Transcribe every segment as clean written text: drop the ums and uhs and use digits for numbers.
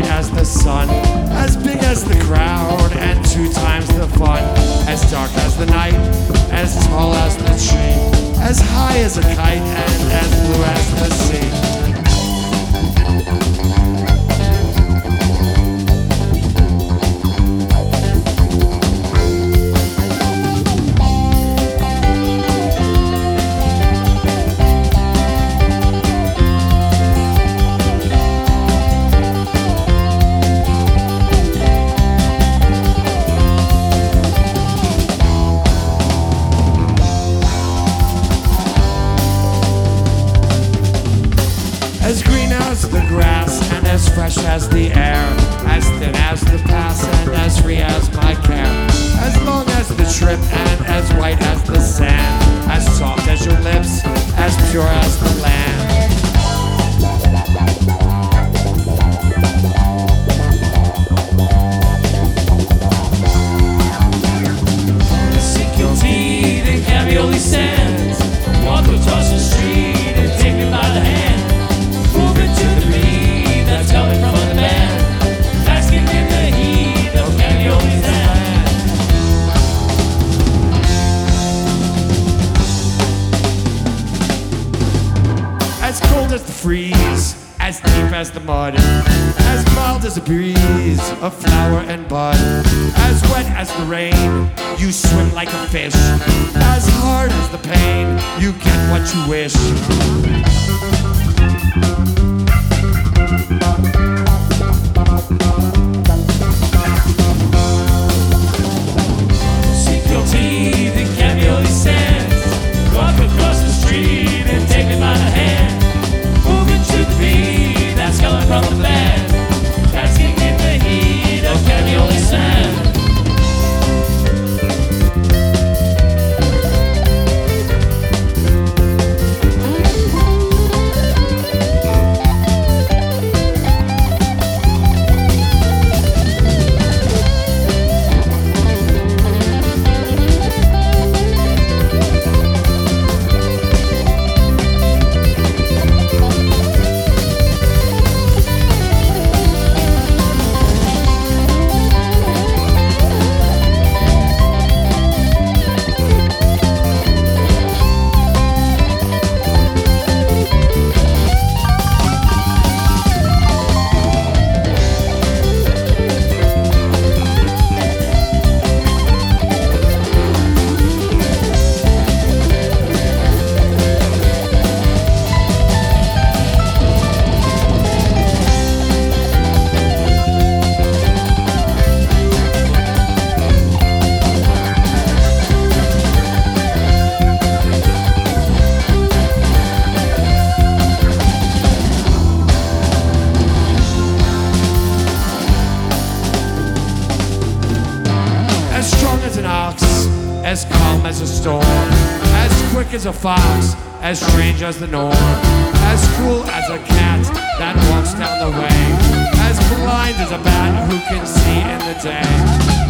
as the sun, as big as the crowd, and 2 times the fun. As dark as the night, as tall as the tree, as high as a kite, and as blue as the sea. As green as the grass and as fresh as the air, as thin as the past and as free as my care, as long as the trip and as white as the sand, as soft as your lips, as pure as the land. Sink your teeth in cavioli sands, walk across the street and take me by the hand. To the beat that's coming from the band, basking in the heat of Cavioli's hand. As cold as the freeze, as deep as the mud, as mild as a breeze, a flower and bud, as wet as the rain, you swim like a fish, as hard as the pain, you get what you wish. Sink your teeth in cavioli sands, walk across the street and take me by the hand, moving to the beat that's coming from the land, basking in the heat of cavioli sand. As strong as an ox, as calm as a storm, as quick as a fox, as strange as the norm, as cool as a cat that walks down the way, as blind as a bat who can see in the day.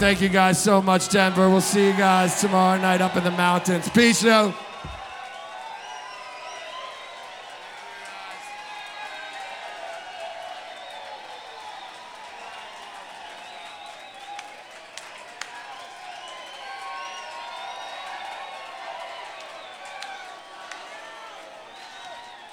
Thank you guys so much, Denver. We'll see you guys tomorrow night up in the mountains. Peace out.